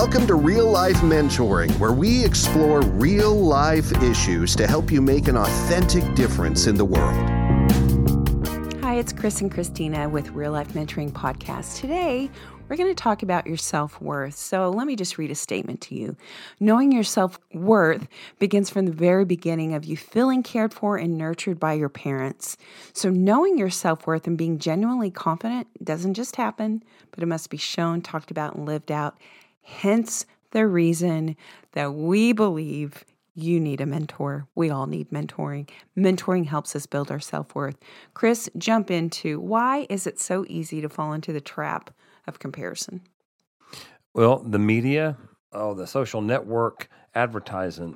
Welcome to Real Life Mentoring, where we explore real life issues to help you make an authentic difference in the world. Hi, it's Chris and Christina with Real Life Mentoring Podcast. Today, we're going to talk about your self-worth. So let me just read a statement to you. Knowing your self-worth begins from the very beginning of you feeling cared for and nurtured by your parents. So knowing your self-worth and being genuinely confident doesn't just happen, but it must be shown, talked about, and lived out. Hence the reason that we believe you need a mentor. We all need mentoring. Mentoring helps us build our self-worth. Chris, jump into why is it so easy to fall into the trap of comparison? Well, the media, the social network, advertisement,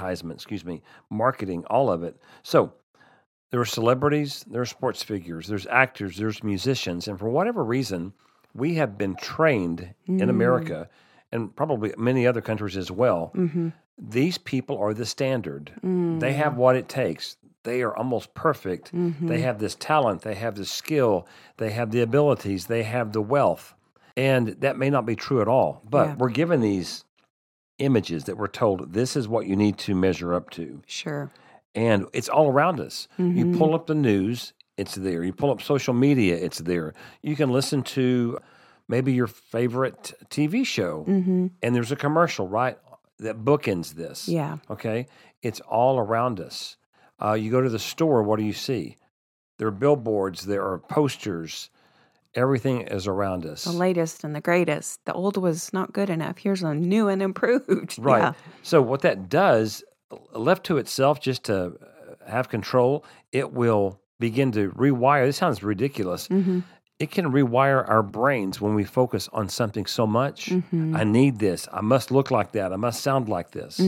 marketing, all of it. So there are celebrities, there are sports figures, there's actors, there's musicians, and for whatever reason, we have been trained in America and probably many other countries as well. These people are the standard. They have what it takes. They are almost perfect. They have this talent. They have the skill. They have the abilities. They have the wealth. And that may not be true at all. But we're given these images that we're told this is what you need to measure up to. Sure. And it's all around us. You pull up the news, it's there. You pull up social media, it's there. You can listen to maybe your favorite TV show, and there's a commercial, right, that bookends this. Yeah. Okay? It's all around us. You go to the store, what do you see? There are billboards, there are posters. Everything is around us. The latest and the greatest. The old was not good enough. Here's a new and improved. Right. Yeah. So what that does, left to itself just to have control, it will begin to rewire. This sounds ridiculous. It can rewire our brains when we focus on something so much. I need this. I must look like that. I must sound like this.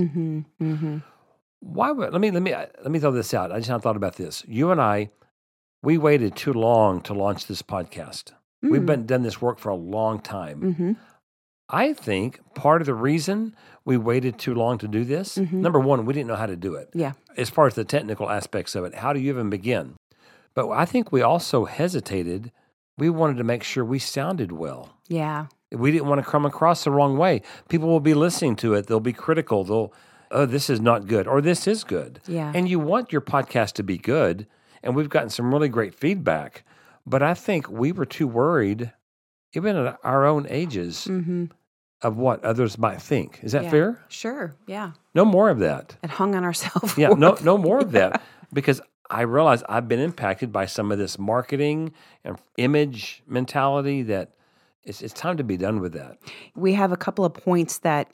Why would let me throw this out. I just thought about this. You and I, we waited too long to launch this podcast. We've done this work for a long time. I think part of the reason we waited too long to do this, number one, we didn't know how to do it. Yeah. As far as the technical aspects of it, how do you even begin? But I think we also hesitated. We wanted to make sure we sounded well. Yeah. We didn't want to come across the wrong way. People will be listening to it. They'll be critical. Oh, this is not good, or this is good. Yeah. And you want your podcast to be good, and we've gotten some really great feedback. But I think we were too worried, even at our own ages, of what others might think. Is that fair? Sure. Yeah. No more of that. It hung on ourselves. Yeah, no more of that. Because I realize I've been impacted by some of this marketing and image mentality that it's time to be done with that. We have a couple of points that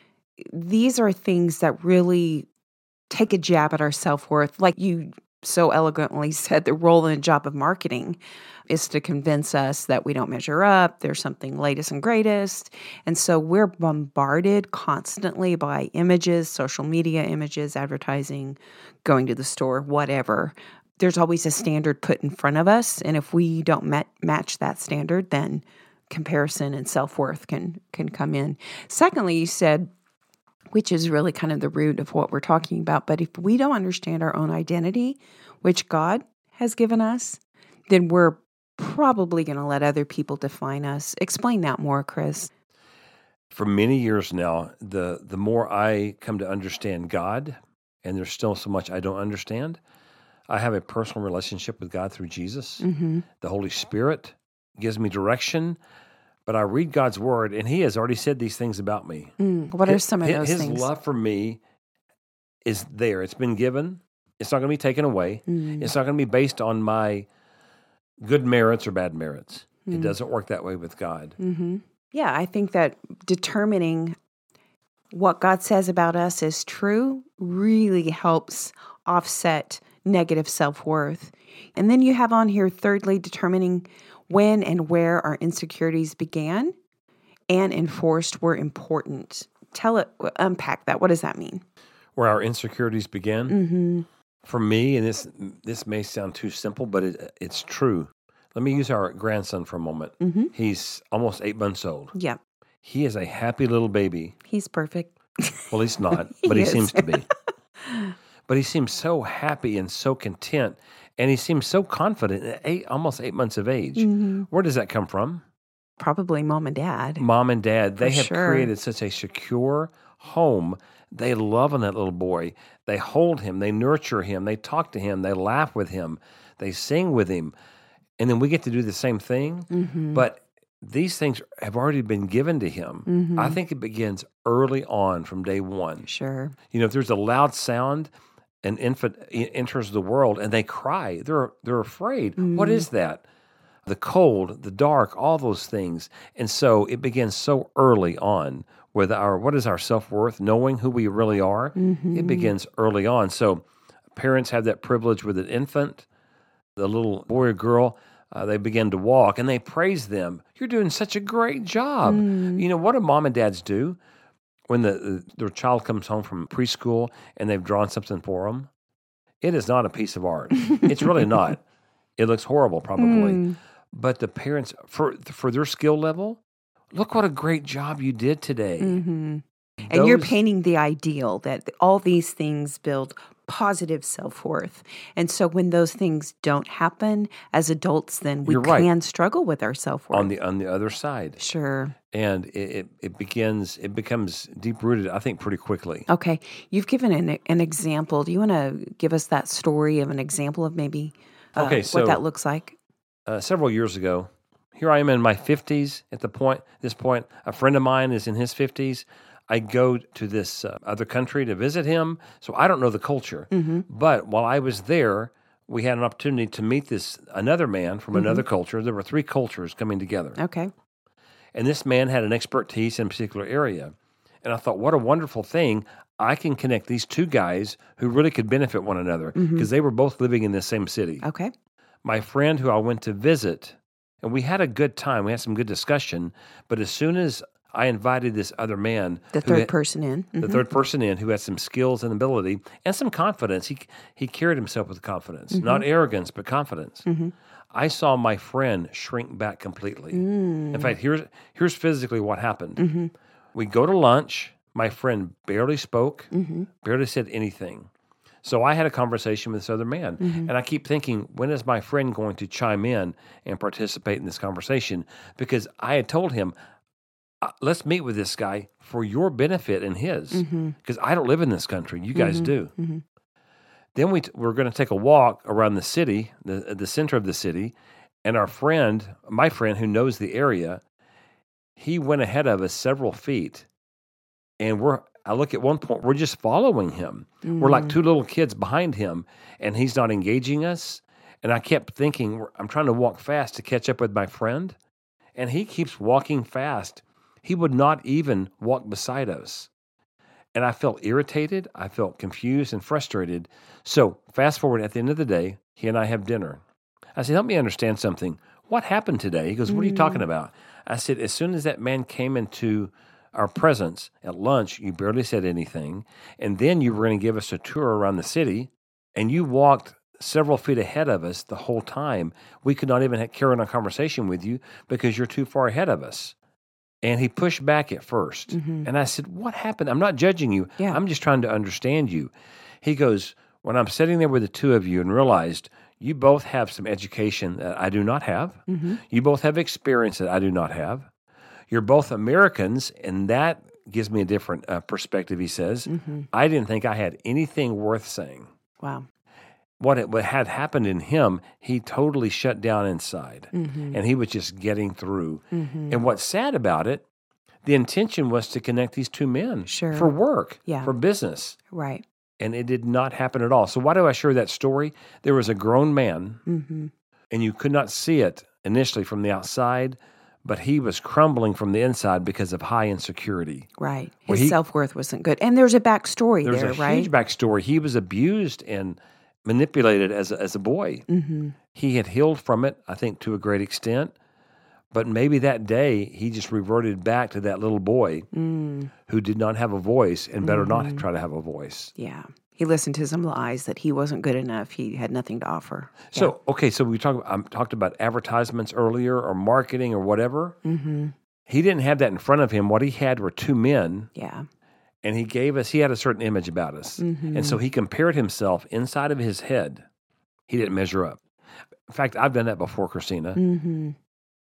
these are things that really take a jab at our self-worth. Like you so elegantly said, the role and job of marketing is to convince us that we don't measure up, there's something latest and greatest. And so we're bombarded constantly by images, social media images, advertising, going to the store, whatever. There's always a standard put in front of us. And if we don't match that standard, then comparison and self-worth can come in. Secondly, you said, which is really kind of the root of what we're talking about, but if we don't understand our own identity, which God has given us, then we're probably going to let other people define us. Explain that more, Chris. For many years now, the more I come to understand God, and there's still so much I don't understand, I have a personal relationship with God through Jesus. The Holy Spirit gives me direction, but I read God's Word, and He has already said these things about me. What are some of those things? things? His love for me is there. It's been given. It's not going to be taken away. It's not going to be based on my good merits or bad merits. It doesn't work that way with God. Yeah, I think that determining what God says about us is true really helps offset negative self-worth. And then you have on here, thirdly, determining when and where our insecurities began and enforced were important. Unpack that. What does that mean? Where our insecurities began? For me, and this may sound too simple, but it's true. Let me use our grandson for a moment. He's almost 8 months old. Yeah. He is a happy little baby. He's perfect. Well, he's not, but he seems to be. But he seems so happy and so content, and he seems so confident at almost 8 months of age. Where does that come from? probably mom and dad. Mom and dad, they For have sure. created such a secure home. They love on that little boy. They hold him. They nurture him. They talk to him. They laugh with him. They sing with him. And then we get to do the same thing. But these things have already been given to him. I think it begins early on from day one. Sure. You know, if there's a loud sound, an infant enters the world and they cry. They're afraid. What is that? The cold, the dark, all those things. And so it begins so early on with what is our self-worth, knowing who we really are. It begins early on. So parents have that privilege with an infant, the little boy or girl. They begin to walk and they praise them. You're doing such a great job. You know, what do mom and dads do when their child comes home from preschool and they've drawn something for them? It is not a piece of art. It's really not. It looks horrible probably. But the parents, for their skill level, look what a great job you did today. And you're painting the ideal that all these things build positive self-worth. And so when those things don't happen as adults, then we You're right. can struggle with our self-worth. on the other side. Sure. And it becomes deep-rooted, I think, pretty quickly. Okay. You've given an example. Do you want to give us that story of an example of maybe So what that looks like? Several years ago, here I am in my 50s at this point. A friend of mine is in his 50s. I go to this other country to visit him, so I don't know the culture. But while I was there, we had an opportunity to meet another man from another culture. There were 3 cultures coming together. Okay. And this man had an expertise in a particular area. And I thought, what a wonderful thing. I can connect these 2 guys who really could benefit one another because they were both living in the same city. Okay. My friend who I went to visit, and we had a good time. We had some good discussion. But as soon as I invited this other man, The third person in. the third person in, who had some skills and ability and some confidence, he carried himself with confidence, not arrogance, but confidence. I saw my friend shrink back completely. In fact, here's physically what happened. We go to lunch. My friend barely spoke, barely said anything. So I had a conversation with this other man, and I keep thinking, when is my friend going to chime in and participate in this conversation? Because I had told him, let's meet with this guy for your benefit and his, because I don't live in this country. You guys do. Then we're going to take a walk around the city, the center of the city, and my friend who knows the area, he went ahead of us several feet, and I look at one point, we're just following him. We're like 2 little kids behind him, and he's not engaging us. And I kept thinking, I'm trying to walk fast to catch up with my friend, and he keeps walking fast. He would not even walk beside us. And I felt irritated. I felt confused and frustrated. So fast forward, at the end of the day, he and I have dinner. I said, help me understand something. What happened today? He goes, what are you talking about? I said, as soon as that man came into our presence at lunch, you barely said anything. And then you were going to give us a tour around the city, and you walked several feet ahead of us the whole time. We could not even carry on a conversation with you because you're too far ahead of us. And he pushed back at first. And I said, what happened? I'm not judging you. Yeah. I'm just trying to understand you. He goes, when I'm sitting there with the 2 of you and realized you both have some education that I do not have. You both have experience that I do not have. You're both Americans, and that gives me a different perspective, he says. I didn't think I had anything worth saying. Wow. What had happened in him, he totally shut down inside, and he was just getting through. And what's sad about it, the intention was to connect these 2 men for work, for business. Right. And it did not happen at all. So why do I share that story? There was a grown man, and you could not see it initially from the outside, but he was crumbling from the inside because of high insecurity. Right. His self-worth wasn't good. And there's a backstory there, There's a right? huge backstory. He was abused and manipulated as a boy. He had healed from it, I think, to a great extent. But maybe that day he just reverted back to that little boy who did not have a voice and better not try to have a voice. Yeah. He listened to some lies that he wasn't good enough. He had nothing to offer. So, okay, so I talked about advertisements earlier or marketing or whatever. He didn't have that in front of him. What he had were 2 men. Yeah. And he had a certain image about us. And so he compared himself inside of his head. He didn't measure up. In fact, I've done that before, Christina.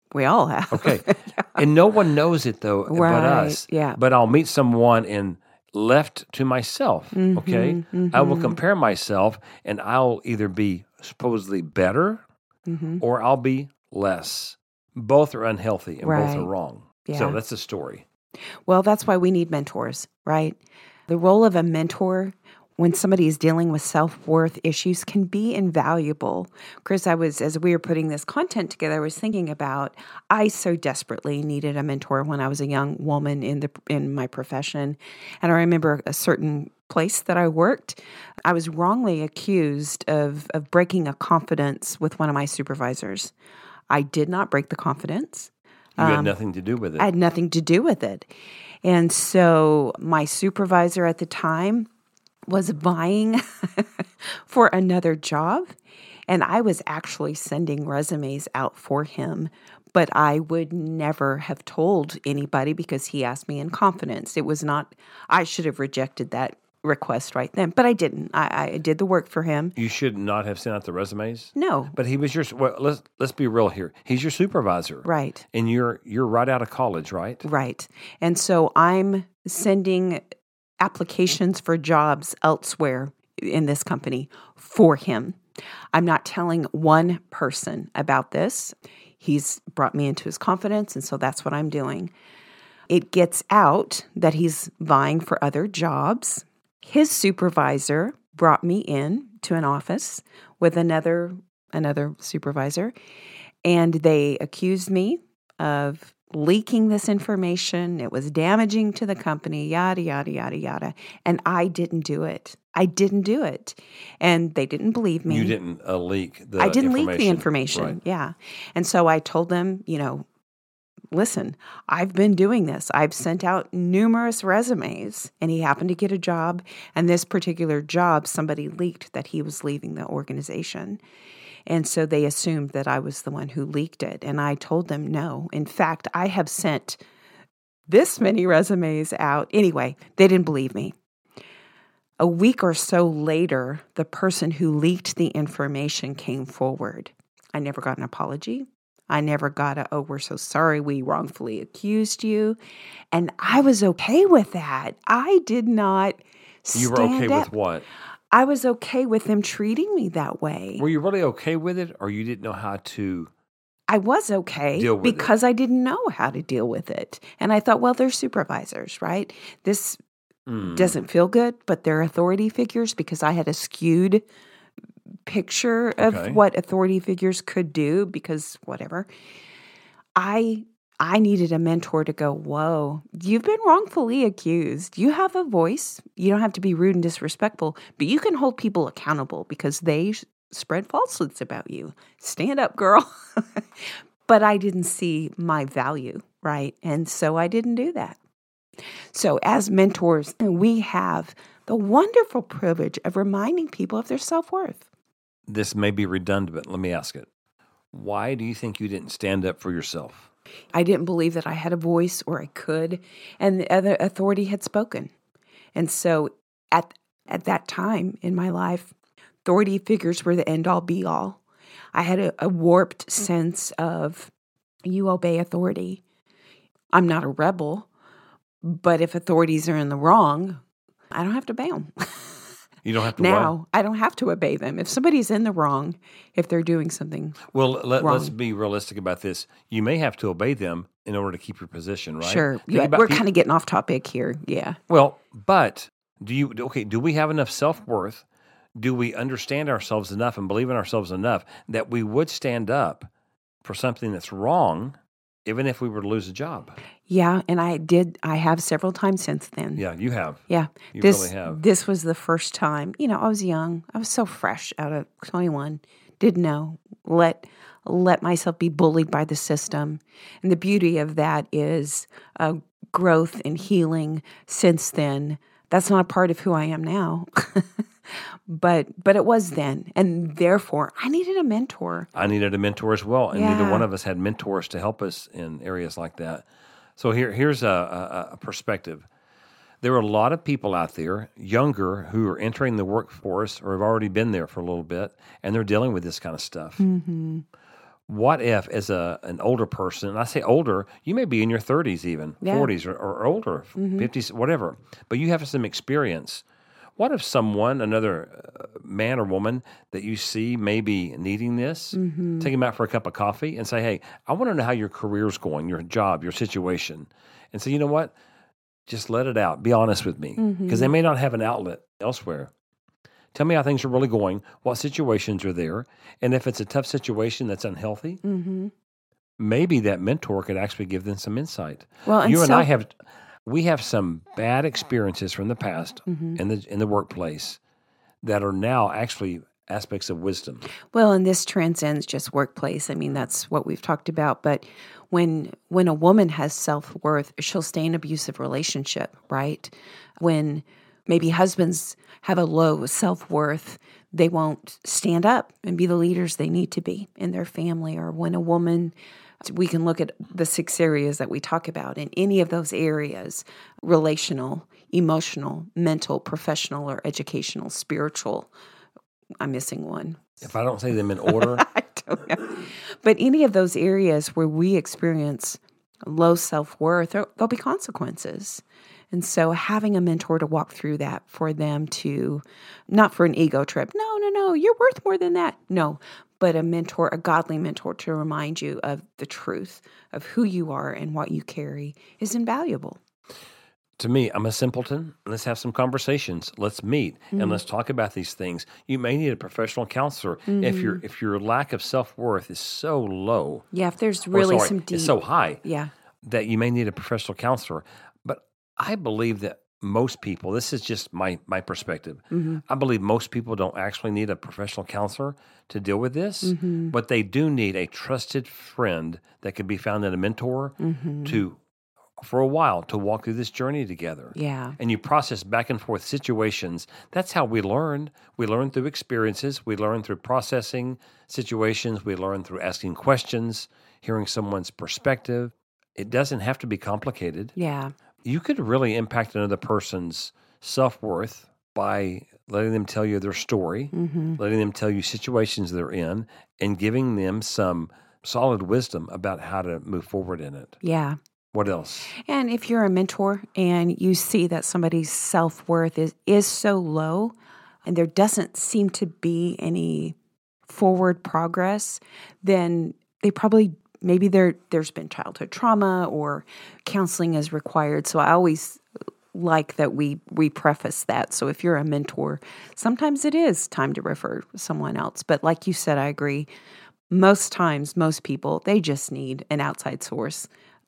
We all have. Okay. And no one knows it, though, but Right, us. yeah. But I'll meet someone and left to myself, okay? I will compare myself, and I'll either be supposedly better or I'll be less. Both are unhealthy and both are Right. wrong. Yeah. So that's the story. Well, that's why we need mentors, right? The role of a mentor when somebody is dealing with self-worth issues can be invaluable. Chris, as we were putting this content together, I was thinking about, I so desperately needed a mentor when I was a young woman in my profession. And I remember a certain place that I worked, I was wrongly accused of breaking a confidence with one of my supervisors. I did not break the confidence. You had nothing to do with it. I had nothing to do with it. And so my supervisor at the time was vying for another job, and I was actually sending resumes out for him, but I would never have told anybody because he asked me in confidence. It was not, I should have rejected that request right then, but I didn't. I did the work for him. You should not have sent out the resumes? No. But he was let's be real here. He's your supervisor. Right. And you're right out of college, right? Right. And so I'm sending applications for jobs elsewhere in this company for him. I'm not telling one person about this. He's brought me into his confidence, and so that's what I'm doing. It gets out that he's vying for other jobs. His supervisor brought me in to an office with another supervisor, and they accused me of leaking this information. It was damaging to the company, yada, yada, yada, yada. And I didn't do it. And they didn't believe me. You didn't leak the I didn't information. leak the information. Right. Yeah. And so I told them, listen, I've been doing this. I've sent out numerous resumes, and he happened to get a job. And this particular job, somebody leaked that he was leaving the organization. And so they assumed that I was the one who leaked it. And I told them no. In fact, I have sent this many resumes out. Anyway, they didn't believe me. A week or so later, the person who leaked the information came forward. I never got an apology. I never got oh, we're so sorry we wrongfully accused you. And I was okay with that. I did not stand You were okay up. with what? I was okay with them treating me that way. Were you really okay with it, or you didn't know how to? I was okay Deal with because I didn't know how to deal with it. And I thought, well, they're supervisors, right? This doesn't feel good, but they're authority figures because I had a skewed picture of what authority figures could do because whatever. I needed a mentor to go, whoa, you've been wrongfully accused. You have a voice. You don't have to be rude and disrespectful, but you can hold people accountable because they spread falsehoods about you. Stand up, girl. But I didn't see my value, right? And so I didn't do that. So as mentors, we have the wonderful privilege of reminding people of their self-worth. This may be redundant, but let me ask it. Why do you think you didn't stand up for yourself? I didn't believe that I had a voice or I could, and the other authority had spoken. And so at that time in my life, authority figures were the end-all, be-all. I had a warped sense of you obey authority. I'm not a rebel, but if authorities are in the wrong, I don't have to obey them. You don't have to Now, I don't have to obey them. If somebody's in the wrong, if they're doing something let's be realistic about this. You may have to obey them in order to keep your position, right? Sure. Yeah, we're kind of getting off topic here. Yeah. Well, but do we have enough self-worth? Do we understand ourselves enough and believe in ourselves enough that we would stand up for something that's wrong, even if we were to lose a job? Yeah, and I have several times since then. Yeah, you have. Yeah. You really have. This was the first time. I was young. I was so fresh out of 21. Didn't know. Let myself be bullied by the system. And the beauty of that is growth and healing since then. That's not a part of who I am now. But it was then, and therefore I needed a mentor. I needed a mentor as well, and Yeah. neither one of us had mentors to help us in areas like that. So here's a perspective. There are a lot of people out there, younger, who are entering the workforce or have already been there for a little bit, and they're dealing with this kind of stuff. Mm-hmm. What if, as an older person, and I say older, you may be in your 30s even, Yeah. 40s or older, 50s, whatever, but you have some experience. What if someone, another man or woman that you see maybe needing this, take them out for a cup of coffee and say, hey, I want to know how your career's going, your job, your situation. And say, you know what? Just let it out. Be honest with me. Because they may not have an outlet elsewhere. Tell me how things are really going, what situations are there. And if it's a tough situation that's unhealthy, maybe that mentor could actually give them some insight. Well, and you and so- I have some bad experiences from the past in the workplace that are now actually aspects of wisdom. Well, and this transcends just workplace. I mean, that's what we've talked about. But when a woman has self-worth, she'll stay in an abusive relationship, right? When maybe husbands have a low self-worth, they won't stand up and be the leaders they need to be in their family. Or when a woman, we can look at the 6 areas that we talk about. In any of those areas, relational, emotional, mental, professional, or educational, spiritual, I'm missing one. If I don't say them in order, I don't know. But any of those areas where we experience low self-worth, there'll be consequences. And so having a mentor to walk through that for them to, not for an ego trip, no, you're worth more than that. No, but a mentor, a godly mentor to remind you of the truth of who you are and what you carry is invaluable. to me, I'm a simpleton. Let's have some conversations. Let's meet and let's talk about these things. You may need a professional counselor if your lack of self-worth is so low. Yeah, if there's really some deep, it's so high yeah, that you may need a professional counselor. But I believe that most people, this is just my perspective, I believe most people don't actually need a professional counselor to deal with this, but they do need a trusted friend that can be found in a mentor for a while to walk through this journey together. yeah. And you process back and forth situations. That's how we learn. We learn through experiences. We learn through processing situations. We learn through asking questions, hearing someone's perspective. It doesn't have to be complicated. Yeah. You could really impact another person's self-worth by letting them tell you their story, letting them tell you situations they're in, and giving them some solid wisdom about how to move forward in it. Yeah. What else? And if you're a mentor and you see that somebody's self-worth is so low and there doesn't seem to be any forward progress, then they probably, maybe there's been childhood trauma or counseling is required. So I always like that we preface that. So if you're a mentor, sometimes it is time to refer someone else. But like you said, I agree. Most times, most people, they just need an outside source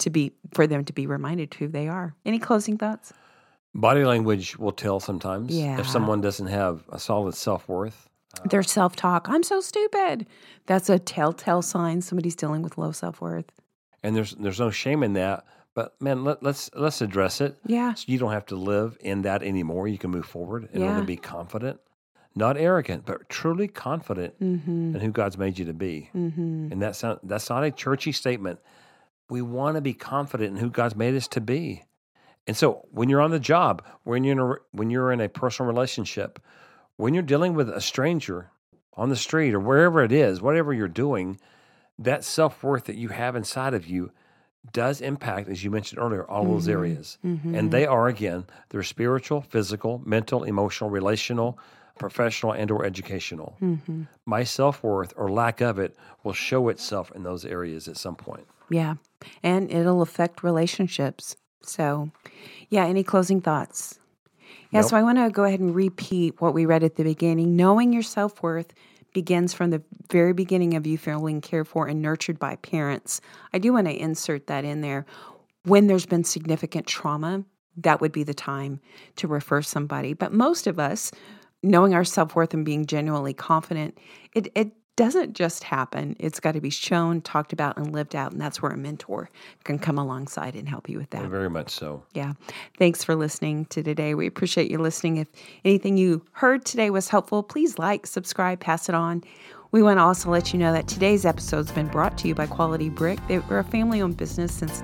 for them to be reminded who they are. Any closing thoughts? Body language will tell sometimes Yeah. if someone doesn't have a solid self-worth. Their self-talk, I'm so stupid. That's a telltale sign somebody's dealing with low self-worth. And there's no shame in that. But man, let's address it. Yeah. So you don't have to live in that anymore. You can move forward and Yeah. really be confident. Not arrogant, but truly confident in who God's made you to be. And that's not a churchy statement. We want to be confident in who God's made us to be. And so when you're on the job, when you're in a personal relationship, when you're dealing with a stranger on the street or wherever it is, whatever you're doing, that self-worth that you have inside of you does impact, as you mentioned earlier, all those areas. And they are, again, they're spiritual, physical, mental, emotional, relational, professional, and or educational. My self-worth or lack of it will show itself in those areas at some point. Yeah. And it'll affect relationships. So, yeah, any closing thoughts? Yeah, Nope. so I want to go ahead and repeat what we read at the beginning. Knowing your self-worth begins from the very beginning of you feeling cared for and nurtured by parents. I do want to insert that in there. When there's been significant trauma, that would be the time to refer somebody. But most of us, knowing our self-worth and being genuinely confident, it doesn't just happen. It's got to be shown, talked about, and lived out. And that's where a mentor can come alongside and help you with that. Very much so. Yeah. Thanks for listening to today. We appreciate you listening. If anything you heard today was helpful, please like, subscribe, pass it on. We want to also let you know that today's episode has been brought to you by Quality Brick. They're a family-owned business since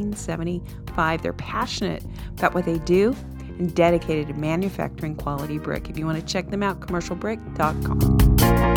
1975. They're passionate about what they do and dedicated to manufacturing quality brick. If you want to check them out, commercialbrick.com.